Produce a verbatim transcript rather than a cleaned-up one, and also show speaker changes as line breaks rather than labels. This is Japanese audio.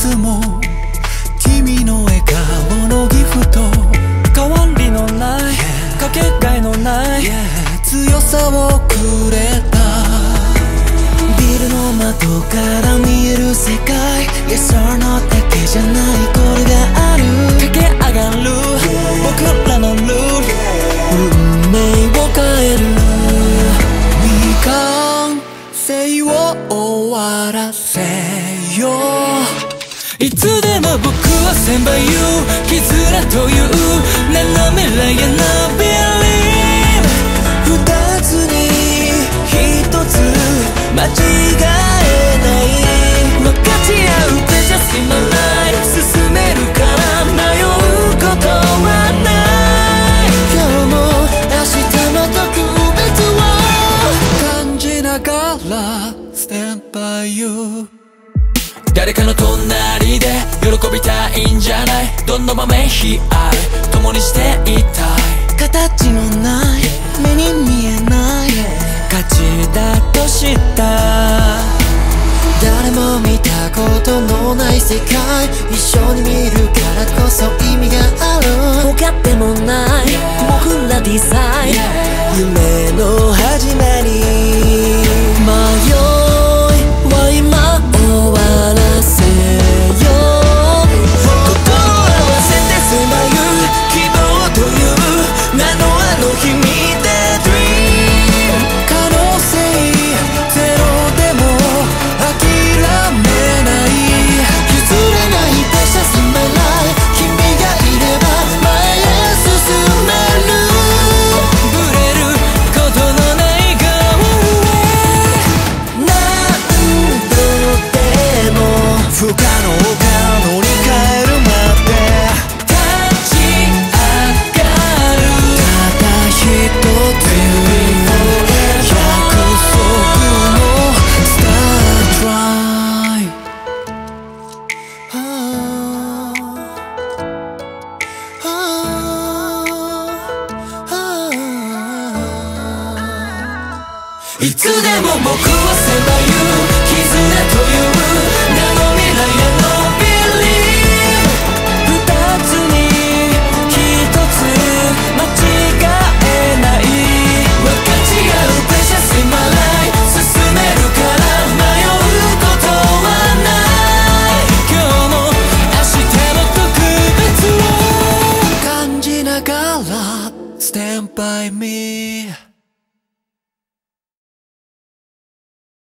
つも君の笑顔のギフト、
変わりのない、かけがえのない、
強さをくれた。
ビルの窓から見える世界、
Yes or no だけじゃないこれがある。
駆け上がる僕らのルール、運命を変える。
未完成を終わらせよう。
いつでも僕は千倍言う絆という名の未来への Believe。
二つに一つ間違えない、
分かち合う Precious in my life。 進めるから迷うことはない。
今日も明日も特別を感じながら Stand by you。
誰かの隣で喜びたいんじゃない、どんな場面悲哀共にしていたい。
形のない目に見えない
価値だとした
誰も見たことのない世界、一緒に見るからこそ意味がある。
分かってもない僕らデザイン、
夢の始まり、
迷いは今終わらせよう。心合わせてさまよう希望という名のあの日見た Dream。
可能性ゼロでも諦めない、
譲れない Precious in my life。 君がいれば前へ進める。ブレることのないゴールへ、何度でも
不可能が乗り換えるまで
立ち上がる。
ただ一つ約束の Star Drive。
いつでも僕はさまよう絆という名の未来への Believe。 二つに一つ間違えない、分かち合う Precious in my life。 進めるから迷うことはない。今日も明日も特別を
感じながら Stand by me。